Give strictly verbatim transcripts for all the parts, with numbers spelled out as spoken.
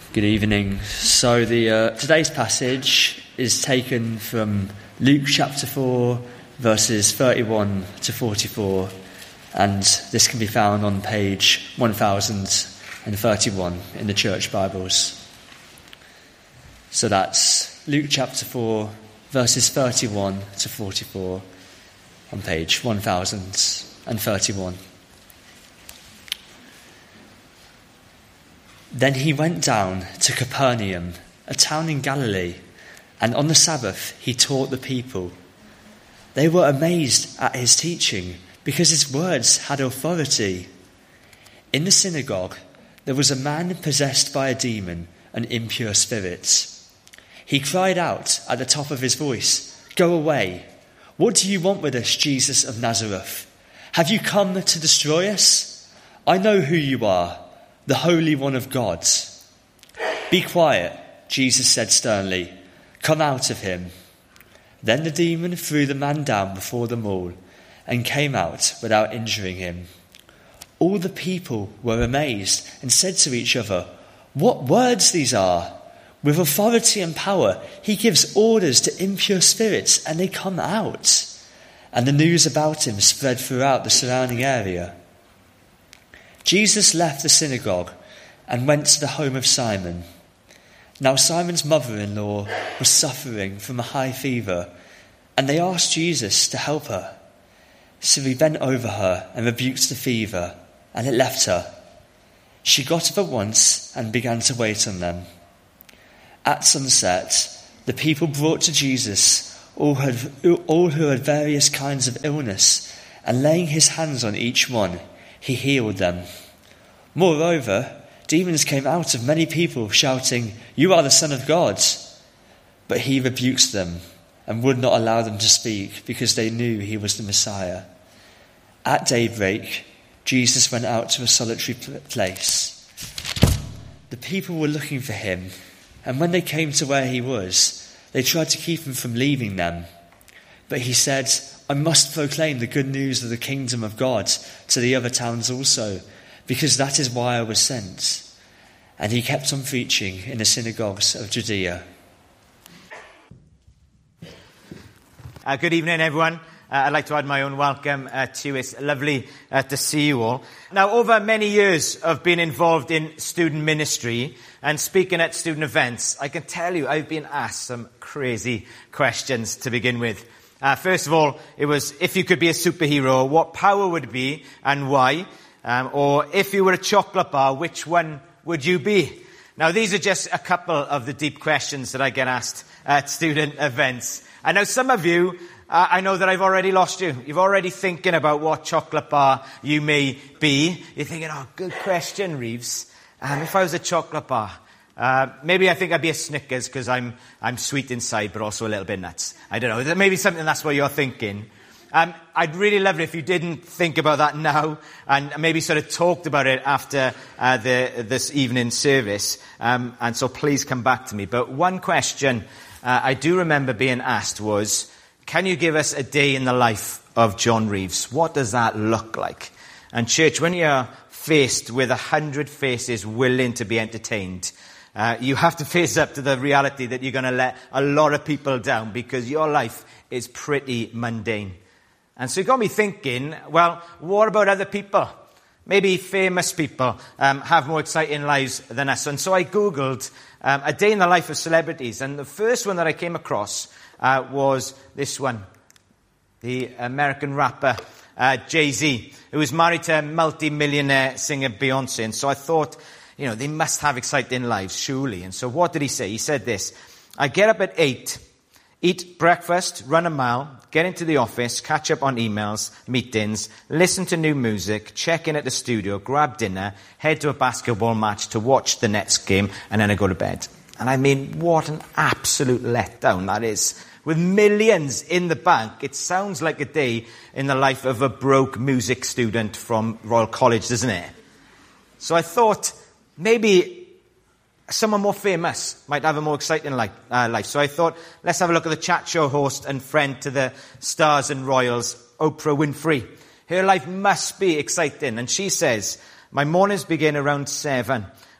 Good evening. So the uh, today's passage is taken from Luke chapter four, verses thirty-one to forty-four, and this can be found on page one thousand thirty-one in the Church Bibles. So that's Luke chapter four, verses thirty-one to forty-four on page one thousand thirty-one. Then he went down to Capernaum, a town in Galilee, and on the Sabbath he taught the people. They were amazed at his teaching, because his words had authority. In the synagogue there was a man possessed by a demon and impure spirits. He cried out at the top of his voice, "Go away! What do you want with us, Jesus of Nazareth? Have you come to destroy us? I know who you are, the Holy One of God." "Be quiet," Jesus said sternly. "Come out of him." Then the demon threw the man down before them all and came out without injuring him. All the people were amazed and said to each other, "What words these are! With authority and power he gives orders to impure spirits and they come out." And the news about him spread throughout the surrounding area. Jesus left the synagogue and went to the home of Simon. Now Simon's mother-in-law was suffering from a high fever, and they asked Jesus to help her. So he bent over her and rebuked the fever, and it left her. She got up at once and began to wait on them. At sunset, the people brought to Jesus all who had, all who had various kinds of illness, and laying his hands on each one, he healed them. Moreover, demons came out of many people, shouting, "You are the Son of God." But he rebuked them and would not allow them to speak, because they knew he was the Messiah. At daybreak, Jesus went out to a solitary place. The people were looking for him, and when they came to where he was, they tried to keep him from leaving them. But he said, "I must proclaim the good news of the kingdom of God to the other towns also, because that is why I was sent." And he kept on preaching in the synagogues of Judea. Uh, good evening, everyone. Uh, I'd like to add my own welcome uh, to you. It's lovely uh, to see you all. Now, over many years of being involved in student ministry and speaking at student events, I can tell you I've been asked some crazy questions to begin with. Uh, first of all, it was, if you could be a superhero, what power would it be and why? Um, or if you were a chocolate bar, which one would you be? Now, these are just a couple of the deep questions that I get asked at student events. I know some of you, uh, I know that I've already lost you. You're already thinking about what chocolate bar you may be. You're thinking, "Oh, good question, Reeves. Um, if I was a chocolate bar, uh, maybe I think I'd be a Snickers because I'm I'm sweet inside, but also a little bit nuts. I don't know. Maybe something that's what you're thinking. Um, I'd really love it if you didn't think about that now and maybe sort of talked about it after uh, the this evening service. Um, and so please come back to me. But one question uh, I do remember being asked was, can you give us a day in the life of John Reeves? What does that look like? And church, when you're faced with a hundred faces willing to be entertained, uh, you have to face up to the reality that you're going to let a lot of people down because your life is pretty mundane. And so it got me thinking, well, what about other people? Maybe famous people um, have more exciting lives than us. And so I Googled um, a day in the life of celebrities. And the first one that I came across uh, was this one. The American rapper uh, Jay-Z, who was married to multi-millionaire singer Beyonce. And so I thought, you know, they must have exciting lives, surely. And so what did he say? He said this: "I get up at eight, eat breakfast, run a mile, get into the office, catch up on emails, meetings, listen to new music, check in at the studio, grab dinner, head to a basketball match to watch the Nets game, and then I go to bed." And I mean, what an absolute letdown that is. With millions in the bank, it sounds like a day in the life of a broke music student from Royal College, doesn't it? So I thought, maybe someone more famous might have a more exciting life, uh, life. So I thought, let's have a look at the chat show host and friend to the stars and royals, Oprah Winfrey. Her life must be exciting. And she says, "My mornings begin around seven.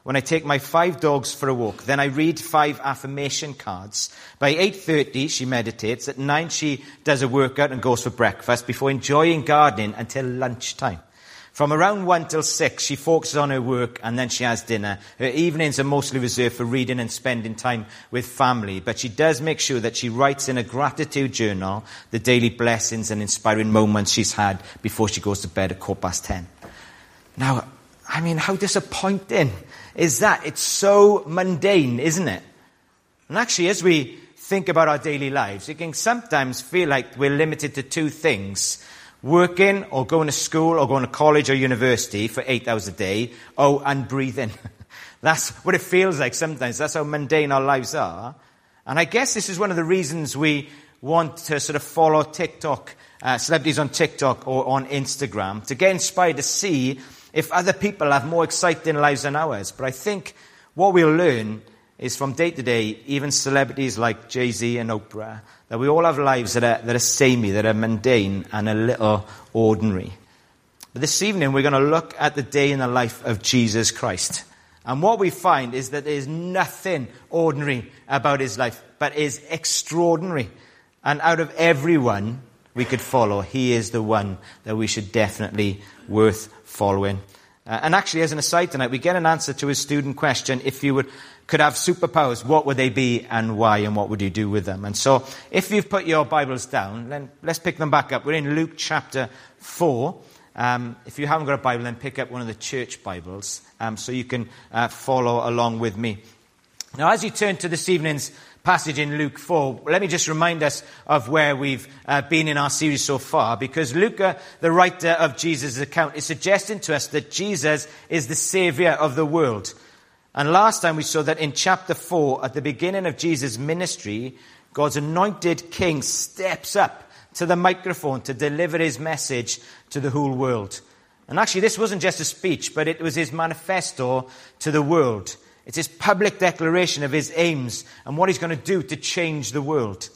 when I take my five dogs for a walk. Then I read five affirmation cards. By eight thirty, she meditates. At nine, she does a workout and goes for breakfast before enjoying gardening until lunchtime. From around one till six, she focuses on her work and then she has dinner. Her evenings are mostly reserved for reading and spending time with family, but she does make sure that she writes in a gratitude journal the daily blessings and inspiring moments she's had before she goes to bed at quarter past ten. Now, I mean, how disappointing is that? It's so mundane, isn't it? And actually, as we think about our daily lives, it can sometimes feel like we're limited to two things: working or going to school or going to college or university for eight hours a day. Oh, and breathing. That's what it feels like sometimes. That's how mundane our lives are. And I guess this is one of the reasons we want to sort of follow TikTok, uh, celebrities on TikTok or on Instagram, to get inspired to see if other people have more exciting lives than ours. But I think what we'll learn is from day to day, even celebrities like Jay-Z and Oprah, that we all have lives that are, that are samey, that are mundane and a little ordinary. But this evening we're going to look at the day in the life of Jesus Christ. And what we find is that there's nothing ordinary about his life, but is extraordinary. And out of everyone we could follow, he is the one that we should definitely worth following. Uh, and actually, as an aside tonight, we get an answer to his student question: if you would could have superpowers, what would they be and why, and what would you do with them? And so if you've put your Bibles down, then let's pick them back up. We're in Luke chapter four. Um, if you haven't got a Bible, then pick up one of the church Bibles um, so you can uh, follow along with me. Now, as you turn to this evening's passage in Luke four, let me just remind us of where we've uh, been in our series so far, because Luke, uh, the writer of Jesus' account, is suggesting to us that Jesus is the Saviour of the world. And last time we saw that in chapter four, at the beginning of Jesus' ministry, God's anointed king steps up to the microphone to deliver his message to the whole world. And actually, this wasn't just a speech, but it was his manifesto to the world. It's his public declaration of his aims and what he's going to do to change the world.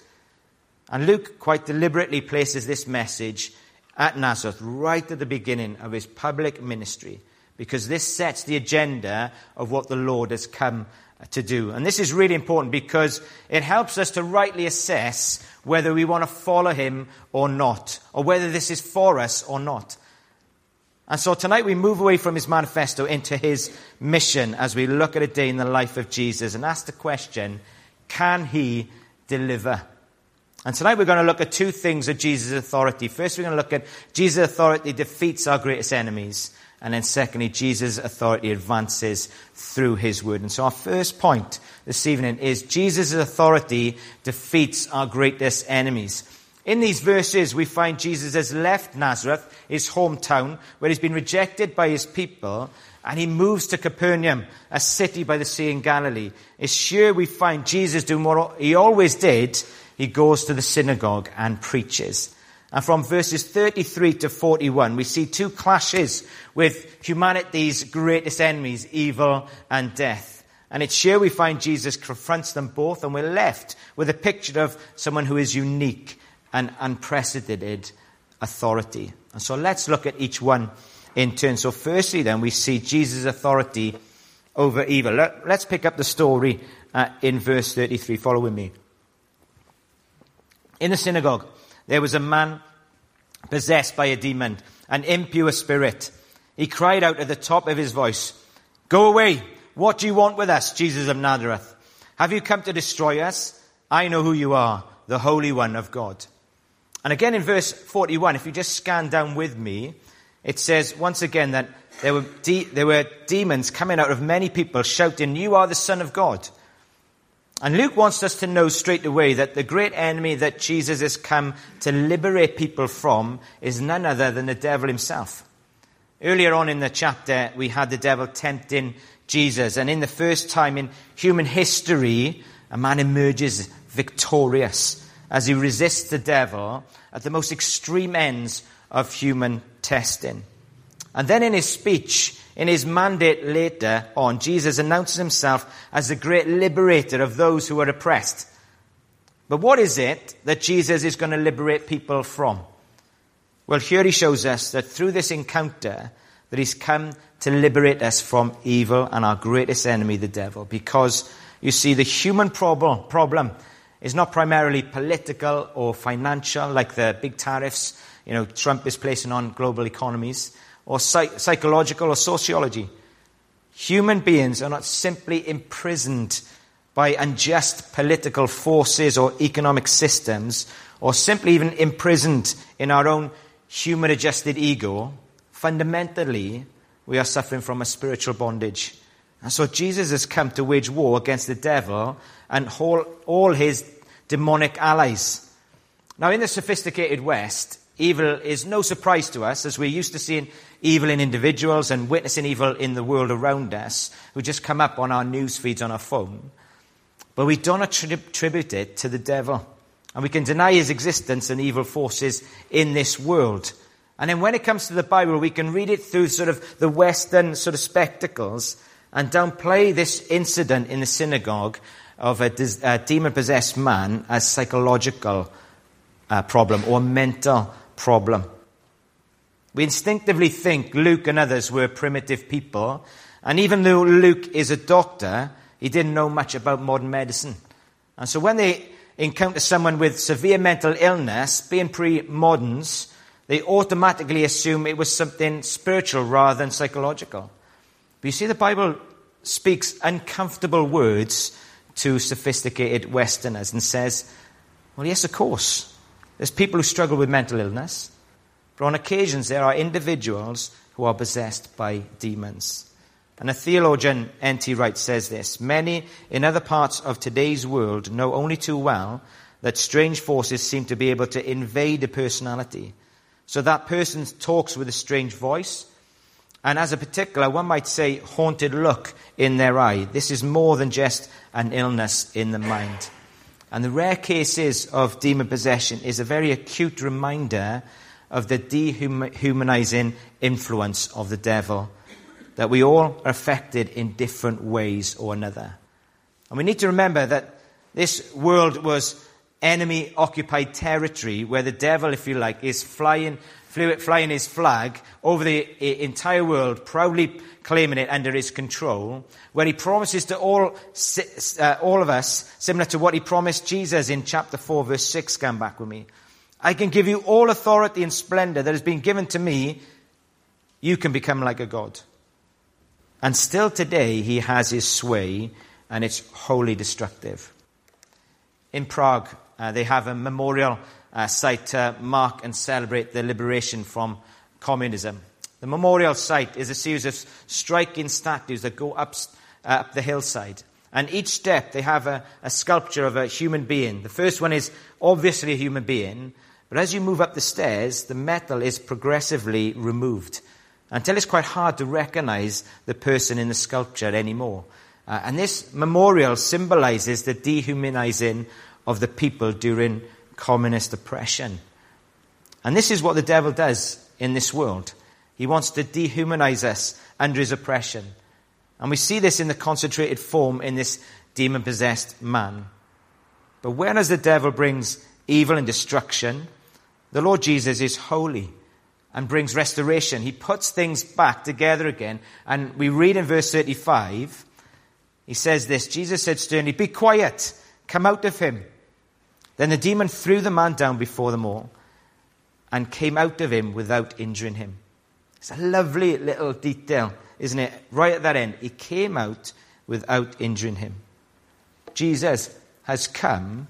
And Luke quite deliberately places this message at Nazareth, right at the beginning of his public ministry, because this sets the agenda of what the Lord has come to do. And this is really important because it helps us to rightly assess whether we want to follow him or not, or whether this is for us or not. And so tonight we move away from his manifesto into his mission as we look at a day in the life of Jesus and ask the question, can he deliver? And tonight we're going to look at two things of Jesus' authority. First, we're going to look at Jesus' authority defeats our greatest enemies. And then secondly, Jesus' authority advances through his word. And so our first point this evening is Jesus' authority defeats our greatest enemies. In these verses, we find Jesus has left Nazareth, his hometown, where he's been rejected by his people, and he moves to Capernaum, a city by the sea in Galilee. It's here we find Jesus doing what he always did. He goes to the synagogue and preaches. And from verses thirty-three to forty-one, we see two clashes with humanity's greatest enemies, evil and death. And it's here we find Jesus confronts them both, and we're left with a picture of someone who is unique and unprecedented authority. And so let's look at each one in turn. So firstly then, we see Jesus' authority over evil. Let, let's pick up the story uh, in verse thirty-three. Follow with me. In the synagogue, there was a man possessed by a demon, an impure spirit. He cried out at the top of his voice, "Go away! What do you want with us, Jesus of Nazareth? Have you come to destroy us? I know who you are, the Holy One of God." And again in verse forty-one, if you just scan down with me, it says once again that there were, de- there were demons coming out of many people shouting, "You are the Son of God." And Luke wants us to know straight away that the great enemy that Jesus has come to liberate people from is none other than the devil himself. Earlier on in the chapter, we had the devil tempting Jesus. And in the first time in human history, a man emerges victorious as he resists the devil at the most extreme ends of human testing. And then in his speech, in his mandate later on, Jesus announces himself as the great liberator of those who are oppressed. But what is it that Jesus is going to liberate people from? Well, here he shows us that through this encounter, that he's come to liberate us from evil and our greatest enemy, the devil. Because, you see, the human problem, problem is not primarily political or financial, like the big tariffs, you know, Trump is placing on global economies, or psych- psychological or sociology. Human beings are not simply imprisoned by unjust political forces or economic systems, or simply even imprisoned in our own human-adjusted ego. Fundamentally, we are suffering from a spiritual bondage. And so Jesus has come to wage war against the devil and all, all his demonic allies. Now, in the sophisticated West, evil is no surprise to us, as we're used to seeing evil in individuals and witnessing evil in the world around us, who just come up on our news feeds on our phone. But we don't attribute it to the devil. And we can deny his existence and evil forces in this world. And then when it comes to the Bible, we can read it through sort of the Western sort of spectacles and downplay this incident in the synagogue of a, a demon-possessed man as psychological uh, problem or mental problem. We instinctively think Luke and others were primitive people. And even though Luke is a doctor, he didn't know much about modern medicine. And so when they encounter someone with severe mental illness, being pre-moderns, they automatically assume it was something spiritual rather than psychological. But you see, the Bible speaks uncomfortable words to sophisticated Westerners and says, well, yes, of course, there's people who struggle with mental illness, but on occasions there are individuals who are possessed by demons. And a theologian, N T Wright, says this: many in other parts of today's world know only too well that strange forces seem to be able to invade a personality. So that person talks with a strange voice, and as a particular, one might say, haunted look in their eye. This is more than just an illness in the mind. And the rare cases of demon possession is a very acute reminder of the dehumanizing influence of the devil, that we all are affected in different ways or another. And we need to remember that this world was enemy-occupied territory where the devil, if you like, is flying, flying his flag over the entire world, proudly claiming it under his control, where he promises to all, uh, all of us, similar to what he promised Jesus in chapter four, verse six, come back with me. I can give you all authority and splendor that has been given to me. You can become like a god. And still today, he has his sway, and it's wholly destructive. In Prague, uh, they have a memorial uh, site to mark and celebrate the liberation from communism. The memorial site is a series of striking statues that go up, uh, up the hillside. And each step, they have a, a sculpture of a human being. The first one is obviously a human being, but as you move up the stairs, the metal is progressively removed, until it's quite hard to recognize the person in the sculpture anymore. Uh, and this memorial symbolizes the dehumanizing of the people during communist oppression. And this is what the devil does in this world. He wants to dehumanize us under his oppression. And we see this in the concentrated form in this demon-possessed man. But whereas the devil brings evil and destruction, the Lord Jesus is holy and brings restoration. He puts things back together again. And we read in verse thirty-five, he says this: Jesus said sternly, "Be quiet, come out of him." Then the demon threw the man down before them all and came out of him without injuring him. It's a lovely little detail, isn't it? Right at that end, he came out without injuring him. Jesus has come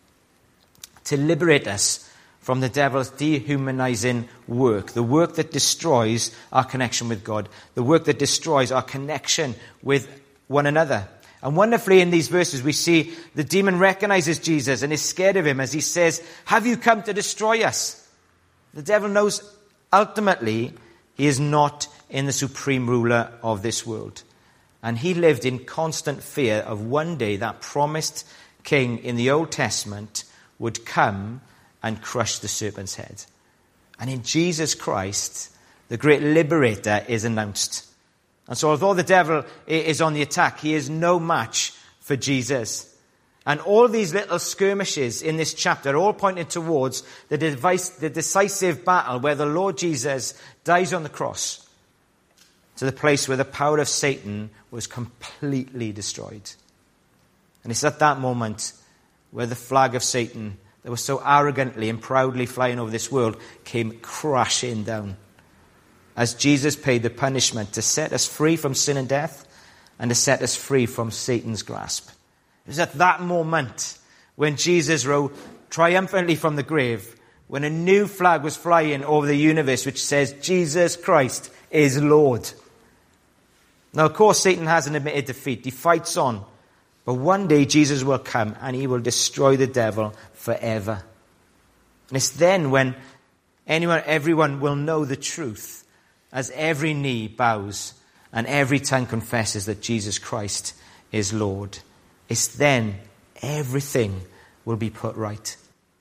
to liberate us from the devil's dehumanizing work, the work that destroys our connection with God, the work that destroys our connection with one another. And wonderfully in these verses we see the demon recognizes Jesus and is scared of him as he says, "Have you come to destroy us?" The devil knows ultimately he is not in the supreme ruler of this world. And he lived in constant fear of one day that promised king in the Old Testament would come and crush the serpent's head. And in Jesus Christ, the great liberator is announced. And so although the devil is on the attack, he is no match for Jesus. And all these little skirmishes in this chapter are all pointing towards the, device, the decisive battle where the Lord Jesus dies on the cross to the place where the power of Satan was completely destroyed. And it's at that moment where the flag of Satan, that was so arrogantly and proudly flying over this world, came crashing down. As Jesus paid the punishment to set us free from sin and death and to set us free from Satan's grasp. It was at that moment when Jesus rose triumphantly from the grave, when a new flag was flying over the universe which says, Jesus Christ is Lord. Now, of course, Satan hasn't admitted defeat. He fights on. But one day Jesus will come and he will destroy the devil forever. And it's then when anyone, everyone will know the truth, as every knee bows and every tongue confesses that Jesus Christ is Lord. It's then everything will be put right.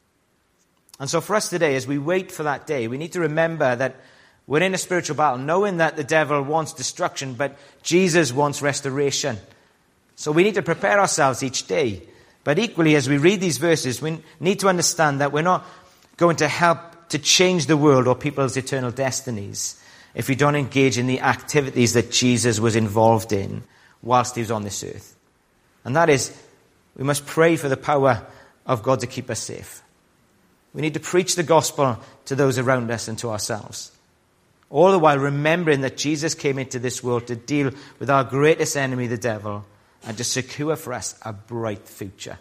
And so for us today, as we wait for that day, we need to remember that we're in a spiritual battle, knowing that the devil wants destruction, but Jesus wants restoration. So we need to prepare ourselves each day. But equally, as we read these verses, we need to understand that we're not going to help to change the world or people's eternal destinies if we don't engage in the activities that Jesus was involved in whilst he was on this earth. And that is, we must pray for the power of God to keep us safe. We need to preach the gospel to those around us and to ourselves. All the while remembering that Jesus came into this world to deal with our greatest enemy, the devil, and to secure for us a bright future.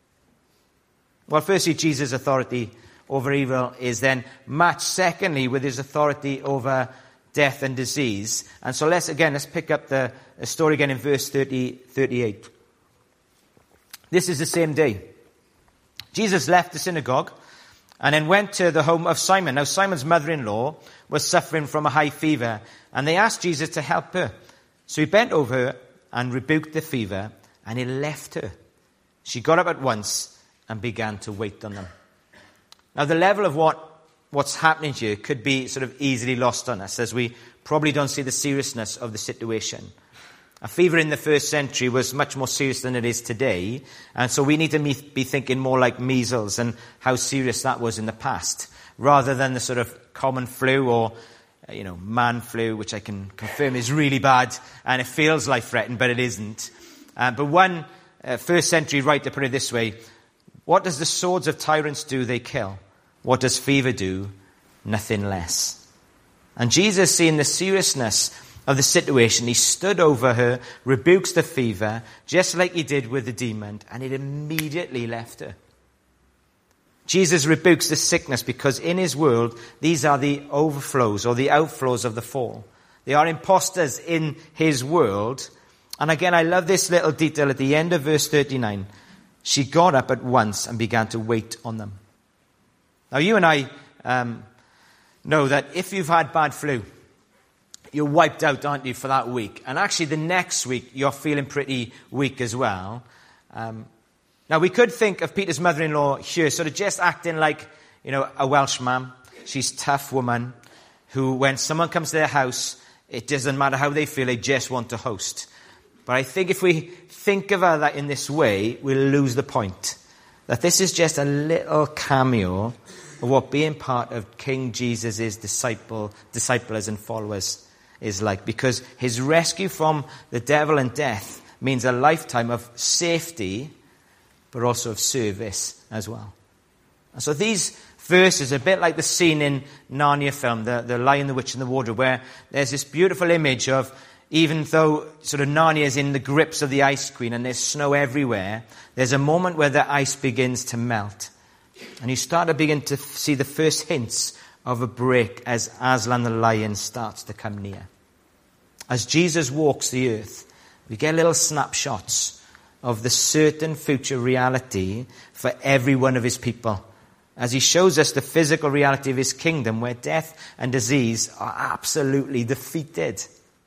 Well, firstly, Jesus' authority over evil is then matched, secondly, with his authority over death and disease. And so let's, again, let's pick up the, the story again in verse thirty, thirty-eight. This is the same day. Jesus left the synagogue and then went to the home of Simon. Now, Simon's mother-in-law was suffering from a high fever, and they asked Jesus to help her. So he bent over her and rebuked the fever, and he left her. She got up at once and began to wait on them. Now, the level of what, what's happening here could be sort of easily lost on us, as we probably don't see the seriousness of the situation. A fever in the first century was much more serious than it is today, and so we need to be thinking more like measles and how serious that was in the past, rather than the sort of common flu or, you know, man flu, which I can confirm is really bad, and it feels life-threatening, but it isn't. Uh, but one uh, first century writer put it this way: what does the swords of tyrants do? They kill. What does fever do? Nothing less. And Jesus, seeing the seriousness of the situation, he stood over her, rebukes the fever, just like he did with the demon, and it immediately left her. Jesus rebukes the sickness because in his world, these are the overflows or the outflows of the fall. They are imposters in his world. And again, I love this little detail at the end of verse thirty-nine. She got up at once and began to wait on them. Now, you and I um, know that if you've had bad flu, you're wiped out, aren't you, for that week? And actually, the next week, you're feeling pretty weak as well. Um, now, we could think of Peter's mother-in-law here sort of just acting like, you know, a Welsh mum. She's a tough woman who, when someone comes to their house, it doesn't matter how they feel, they just want to host. But I think if we think of her that in this way, we'll lose the point. That this is just a little cameo of what being part of King Jesus' disciple, disciples and followers is like. Because his rescue from the devil and death means a lifetime of safety, but also of service as well. And so these verses are a bit like the scene in Narnia film, the, the Lion, the Witch and the Wardrobe, where there's this beautiful image of, even though sort of Narnia is in the grips of the Ice Queen and there's snow everywhere, there's a moment where the ice begins to melt. And you start to begin to see the first hints of a break as Aslan the lion starts to come near. As Jesus walks the earth, we get little snapshots of the certain future reality for every one of his people, as he shows us the physical reality of his kingdom where death and disease are absolutely defeated.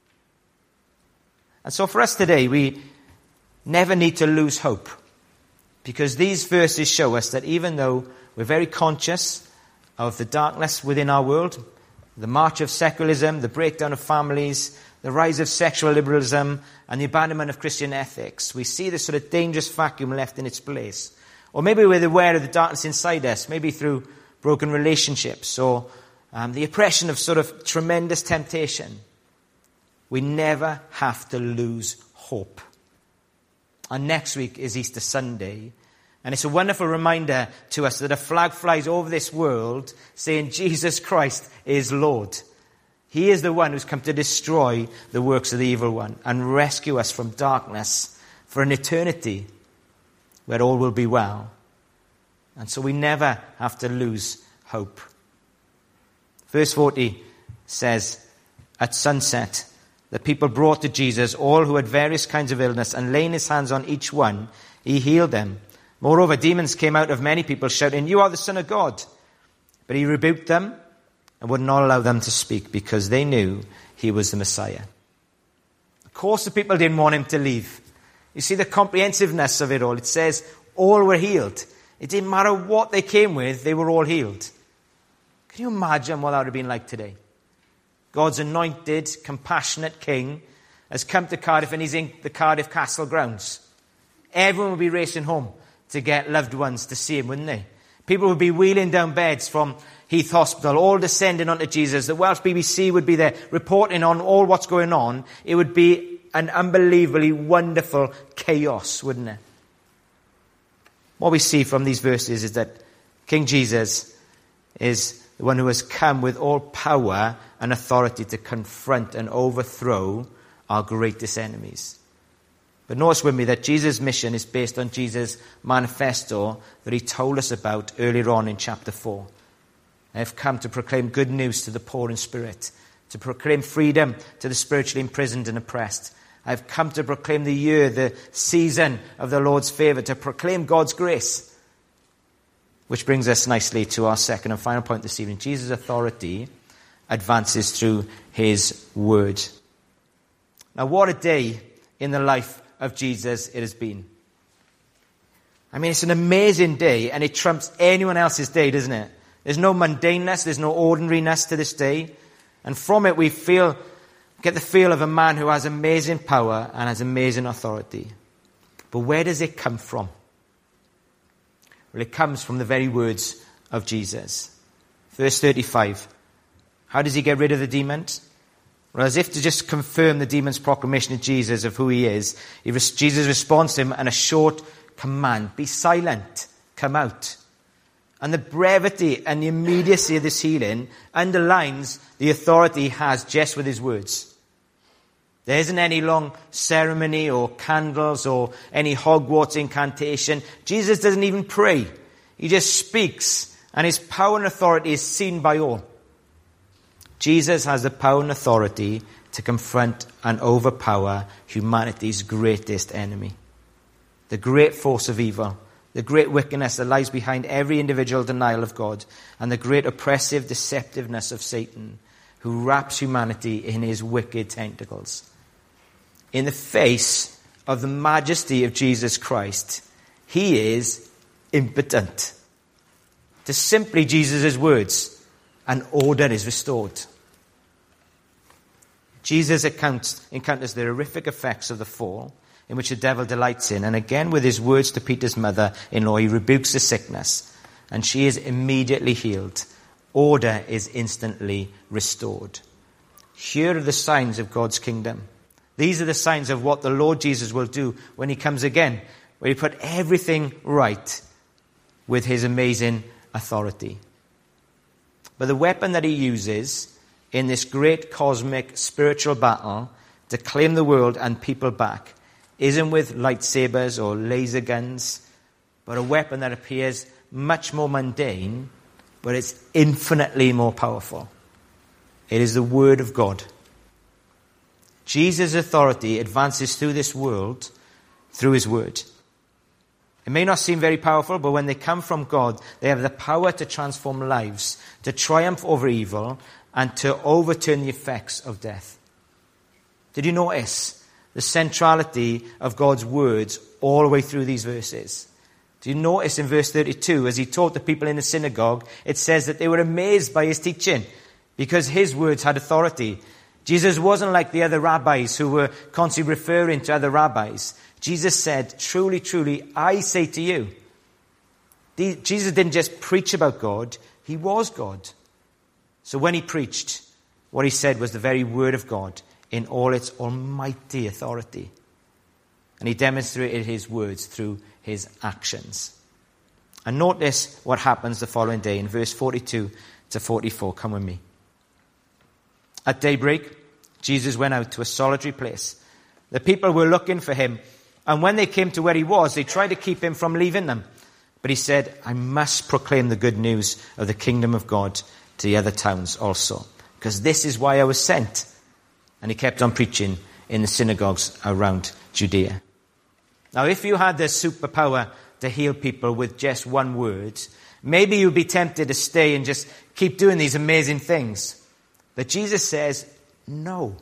And so for us today, we never need to lose hope, because these verses show us that even though we're very conscious of the darkness within our world, the march of secularism, the breakdown of families, the rise of sexual liberalism, and the abandonment of Christian ethics, we see this sort of dangerous vacuum left in its place. Or maybe we're aware of the darkness inside us, maybe through broken relationships or um, the oppression of sort of tremendous temptation. we never have to lose hope. And next week is Easter Sunday. And it's a wonderful reminder to us that a flag flies over this world saying Jesus Christ is Lord. He is the one who's come to destroy the works of the evil one and rescue us from darkness for an eternity where all will be well. And so we never have to lose hope. Verse forty says, at sunset, the people brought to Jesus all who had various kinds of illness, and laying his hands on each one, he healed them. Moreover, demons came out of many people, shouting, you are the Son of God. But he rebuked them and would not allow them to speak, because they knew he was the Messiah. Of course, the people didn't want him to leave. You see the comprehensiveness of it all. It says all were healed. It didn't matter what they came with, they were all healed. Can you imagine what that would have been like today? God's anointed, compassionate King has come to Cardiff, and he's in the Cardiff Castle grounds. Everyone would be racing home to get loved ones to see him, wouldn't they? People would be wheeling down beds from Heath Hospital, all descending onto Jesus. The Welsh B B C would be there reporting on all what's going on. It would be an unbelievably wonderful chaos, wouldn't it? What we see from these verses is that King Jesus is the one who has come with all power and authority to confront and overthrow our greatest enemies. But notice with me that Jesus' mission is based on Jesus' manifesto that he told us about earlier on in chapter four. I have come to proclaim good news to the poor in spirit, to proclaim freedom to the spiritually imprisoned and oppressed. I have come to proclaim the year, the season of the Lord's favor, to proclaim God's grace. Which brings us nicely to our second and final point this evening. Jesus' authority advances through his word. Now, what a day in the life of Jesus it has been. I mean, it's an amazing day, and it trumps anyone else's day, doesn't it? There's no mundaneness, there's no ordinariness to this day. And from it we feel, get the feel of a man who has amazing power and has amazing authority. But where does it come from? Well, it comes from the very words of Jesus. Verse thirty-five. How does he get rid of the demons? Well, as if to just confirm the demon's proclamation to Jesus of who he is, he, Jesus responds to him in a short command. Be silent. Come out. And the brevity and the immediacy of this healing underlines the authority he has just with his words. There isn't any long ceremony or candles or any Hogwarts incantation. Jesus doesn't even pray. He just speaks, and his power and authority is seen by all. Jesus has the power and authority to confront and overpower humanity's greatest enemy. The great force of evil, the great wickedness that lies behind every individual denial of God, and the great oppressive deceptiveness of Satan, who wraps humanity in his wicked tentacles. In the face of the majesty of Jesus Christ, he is impotent. To simply Jesus' words, an order is restored. Jesus accounts, encounters the horrific effects of the fall, in which the devil delights in, and again with his words to Peter's mother-in-law, he rebukes the sickness, and she is immediately healed. Order is instantly restored. Here are the signs of God's kingdom. These are the signs of what the Lord Jesus will do when he comes again, where he put everything right with his amazing authority. But the weapon that he uses in this great cosmic spiritual battle to claim the world and people back isn't with lightsabers or laser guns, but a weapon that appears much more mundane, but it's infinitely more powerful. It is the Word of God. Jesus' authority advances through this world through his word. It may not seem very powerful, but when they come from God, they have the power to transform lives, to triumph over evil, and to overturn the effects of death. Did you notice the centrality of God's words all the way through these verses? Do you notice in verse thirty-two, as he taught the people in the synagogue, it says that they were amazed by his teaching because his words had authority. Jesus wasn't like the other rabbis who were constantly referring to other rabbis. Jesus said, truly, truly, I say to you. Jesus didn't just preach about God, he was God. So when he preached, what he said was the very word of God. in all its almighty authority. And he demonstrated his words through his actions. And notice what happens the following day in verse forty-two to forty-four. Come with me. At daybreak, Jesus went out to a solitary place. The people were looking for him, and when they came to where he was, they tried to keep him from leaving them. But he said, I must proclaim the good news of the kingdom of God to the other towns also, because this is why I was sent. And he kept on preaching in the synagogues around Judea. Now, if you had the superpower to heal people with just one word, maybe you'd be tempted to stay and just keep doing these amazing things. But Jesus says, no.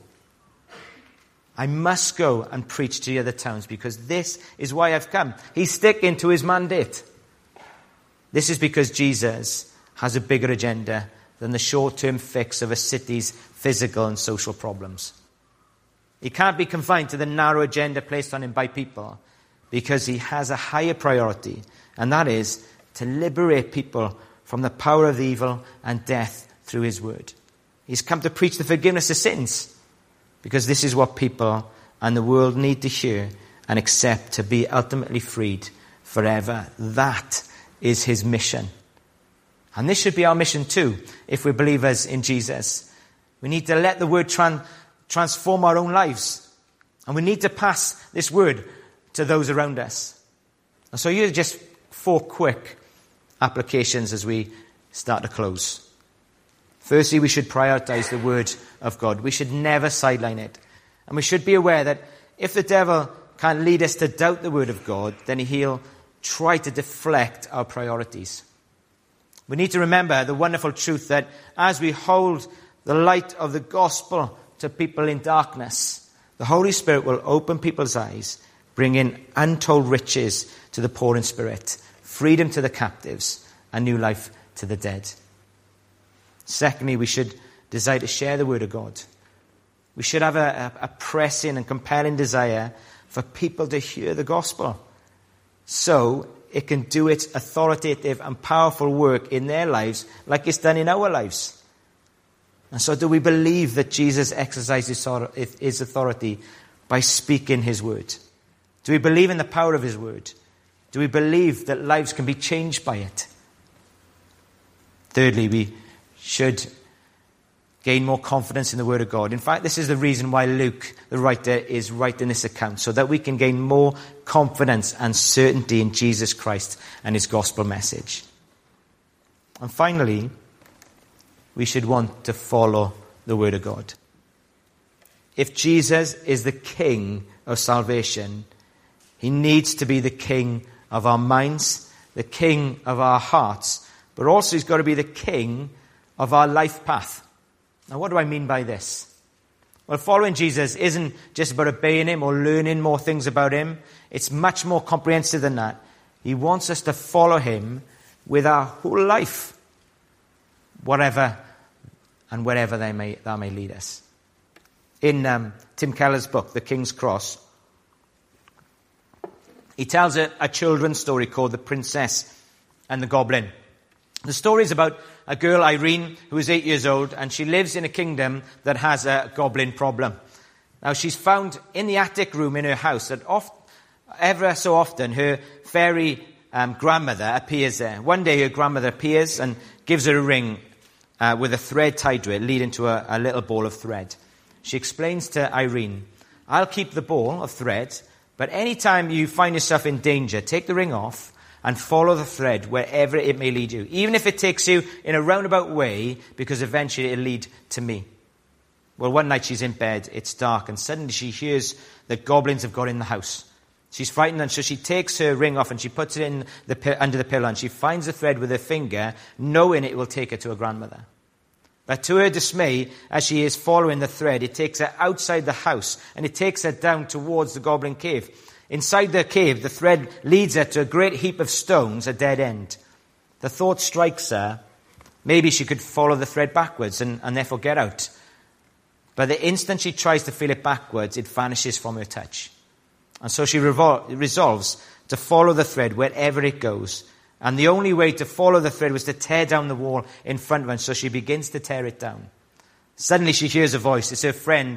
I must go and preach to the other towns because this is why I've come. He's sticking to his mandate. This is because Jesus has a bigger agenda than the short-term fix of a city's physical and social problems. He can't be confined to the narrow agenda placed on him by people because he has a higher priority, and that is to liberate people from the power of evil and death through his word. He's come to preach the forgiveness of sins because this is what people and the world need to hear and accept to be ultimately freed forever. That is his mission. And this should be our mission too, if we're believers in Jesus. We need to let the word tran- transform our own lives. And we need to pass this word to those around us. And so here are just four quick applications as we start to close. Firstly, we should prioritize the word of God. We should never sideline it. And we should be aware that if the devil can't lead us to doubt the word of God, then he'll try to deflect our priorities. We need to remember the wonderful truth that as we hold the light of the gospel to people in darkness, the Holy Spirit will open people's eyes, bring in untold riches to the poor in spirit, freedom to the captives, and new life to the dead. Secondly, we should desire to share the word of God. We should have a, a, a pressing and compelling desire for people to hear the gospel, so it can do its authoritative and powerful work in their lives like it's done in our lives. And so do we believe that Jesus exercised his authority by speaking his word? Do we believe in the power of his word? Do we believe that lives can be changed by it? Thirdly, we should gain more confidence in the word of God. In fact, this is the reason why Luke, the writer, is writing this account, so that we can gain more confidence and certainty in Jesus Christ and his gospel message. And finally, we should want to follow the word of God. If Jesus is the King of salvation, he needs to be the King of our minds, the King of our hearts, but also he's got to be the King of our life path. Now, what do I mean by this? Well, following Jesus isn't just about obeying him or learning more things about him. It's much more comprehensive than that. He wants us to follow him with our whole life, whatever and wherever they may, that may lead us. In um, Tim Keller's book, The King's Cross, he tells a, a children's story called The Princess and the Goblin. The story is about a girl, Irene, who is eight years old, and she lives in a kingdom that has a goblin problem. Now, she's found in the attic room in her house that oft, ever so often her fairy um, grandmother appears there. One day her grandmother appears and gives her a ring uh, with a thread tied to it, leading to a, a little ball of thread. She explains to Irene, I'll keep the ball of thread, but any time you find yourself in danger, take the ring off and follow the thread wherever it may lead you, even if it takes you in a roundabout way, because eventually it'll lead to me. Well, one night she's in bed, it's dark, and suddenly she hears that goblins have got in the house. She's frightened, and so she takes her ring off and she puts it in the, under the pillow, and she finds the thread with her finger, knowing it will take her to her grandmother. But to her dismay, as she is following the thread, it takes her outside the house, and it takes her down towards the goblin cave. Inside the cave, the thread leads her to a great heap of stones, a dead end. The thought strikes her, maybe she could follow the thread backwards and, and therefore get out. But the instant she tries to feel it backwards, it vanishes from her touch. And so she revol- resolves to follow the thread wherever it goes. And the only way to follow the thread was to tear down the wall in front of her, so she begins to tear it down. Suddenly she hears a voice. It's her friend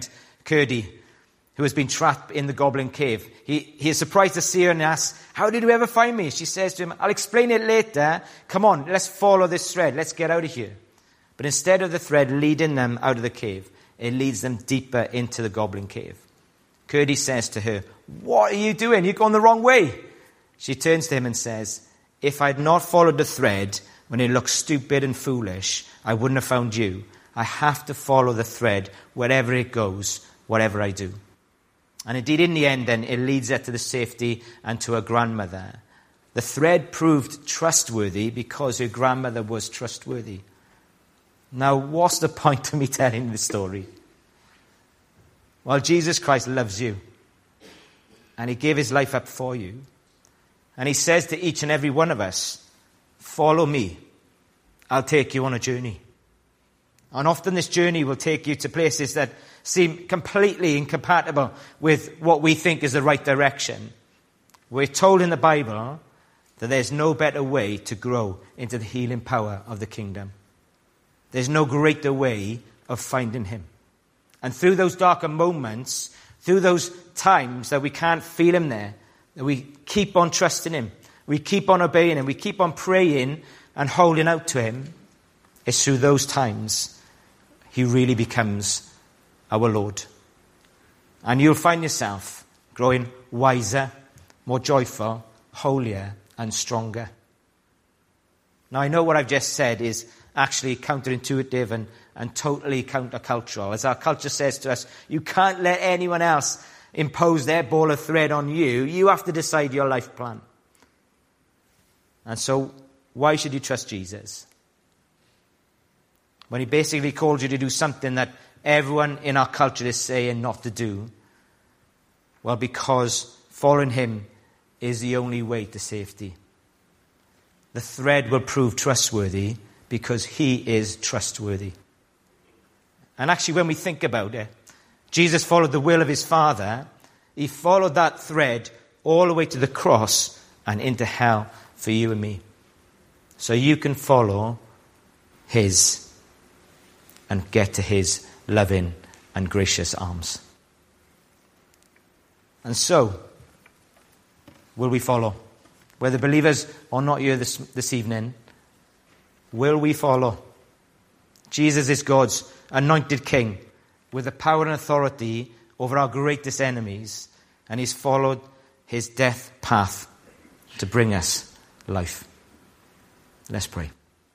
Curdie, who has been trapped in the Goblin Cave. He, he is surprised to see her and asks, how did you ever find me? She says to him, I'll explain it later. Come on, let's follow this thread. Let's get out of here. But instead of the thread leading them out of the cave, it leads them deeper into the Goblin Cave. Curdie says to her, what are you doing? You've gone the wrong way. She turns to him and says, if I'd not followed the thread when it looked stupid and foolish, I wouldn't have found you. I have to follow the thread wherever it goes, whatever I do. And indeed, in the end, then, it leads her to the safety and to her grandmother. The thread proved trustworthy because her grandmother was trustworthy. Now, what's the point of me telling this story? Well, Jesus Christ loves you. And he gave his life up for you. And he says to each and every one of us, follow me. I'll take you on a journey. And often this journey will take you to places that seem completely incompatible with what we think is the right direction. We're told in the Bible that there's no better way to grow into the healing power of the kingdom. There's no greater way of finding him. And through those darker moments, through those times that we can't feel him there, that we keep on trusting him, we keep on obeying him, we keep on praying and holding out to him, it's through those times he really becomes our Lord. And you'll find yourself growing wiser, more joyful, holier, and stronger. Now, I know what I've just said is actually counterintuitive and, and totally countercultural. As our culture says to us, you can't let anyone else impose their ball of thread on you. You have to decide your life plan. And so, why should you trust Jesus? When he basically called you to do something that everyone in our culture is saying not to do? Well, because following him is the only way to safety. The thread will prove trustworthy because he is trustworthy. And actually, when we think about it, Jesus followed the will of his Father. He followed that thread all the way to the cross and into hell for you and me. So you can follow his and get to his loving and gracious arms. And so, will we follow? Whether believers or not here this, this evening, will we follow? Jesus is God's anointed king with the power and authority over our greatest enemies, and he's followed his death path to bring us life. Let's pray.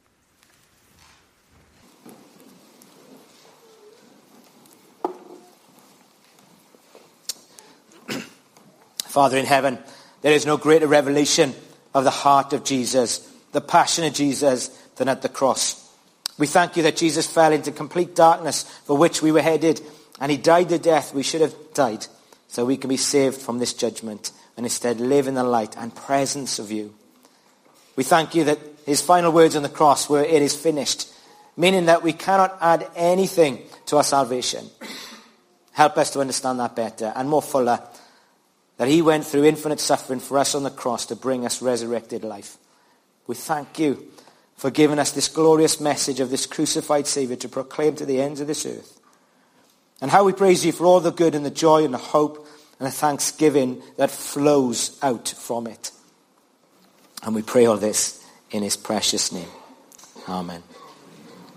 Father in heaven, there is no greater revelation of the heart of Jesus, the passion of Jesus, than at the cross. We thank you that Jesus fell into complete darkness for which we were headed, and he died the death we should have died, so we can be saved from this judgment and instead live in the light and presence of you. We thank you that his final words on the cross were, it is finished, meaning that we cannot add anything to our salvation. Help us to understand that better and more fuller, that he went through infinite suffering for us on the cross to bring us resurrected life. We thank you for giving us this glorious message of this crucified Savior to proclaim to the ends of this earth. And how we praise you for all the good and the joy and the hope and the thanksgiving that flows out from it. And we pray all this in his precious name. Amen.